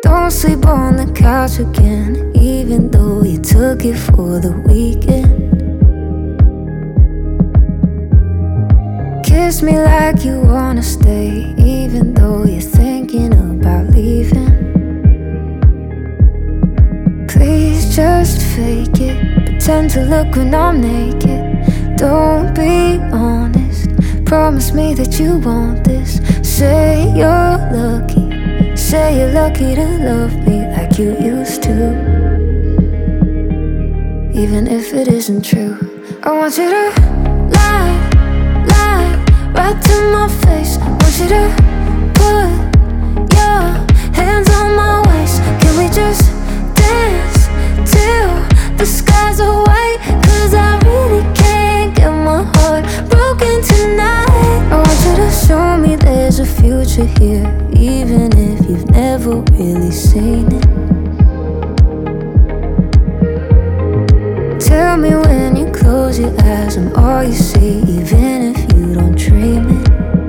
Don't sleep on the couch again, even though you took it for the weekend. Kiss me like you wanna stay, even though you're thinking about leaving. Please just fake it, pretend to look when I'm naked. Don't be honest, promise me that you want this. Say you're lucky, say you're lucky to love me like you used to. Even if it isn't true, I want you to lie right to my face. I want you to put your hands on my waist. Can we just dance till the skies are white? Cause I really can't get my heart broken tonight. I want you to show me there's a future here, even if you've never really seen it. Tell me when you close your eyes, I'm all you see, even if you don't dream it.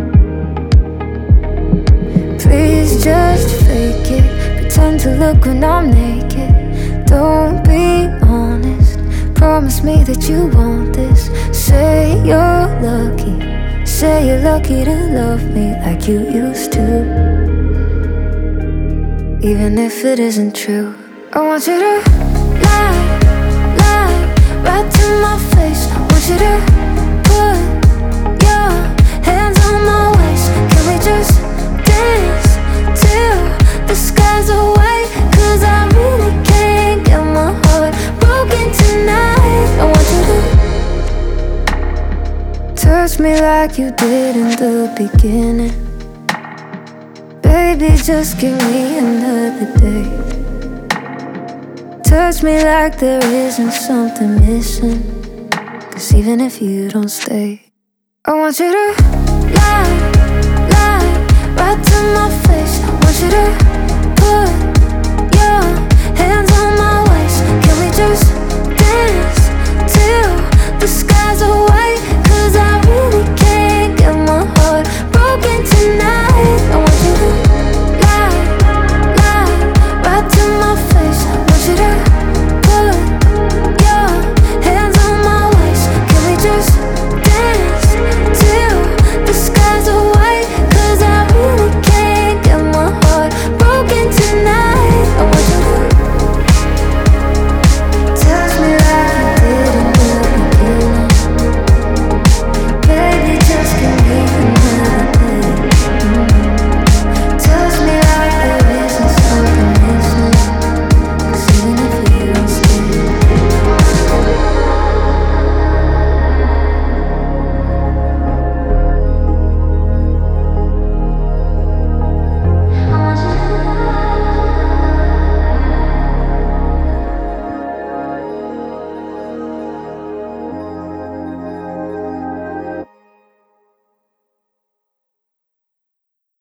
Please just fake it, pretend to look when I'm naked. Don't be honest, promise me that you want this. Say you're lucky, say you're lucky to love me like you used to. Even if it isn't true, I want you to lie right to my face. I want you to put your hands on my waist. Can we just dance till the skies are white? Cause I really can't get my heart broken tonight. I want you to touch me like you did in the beginning. Baby, just give me another day. Touch me like there isn't something missing. Cause even if you don't stay, I want you to lie right to my face. I want you to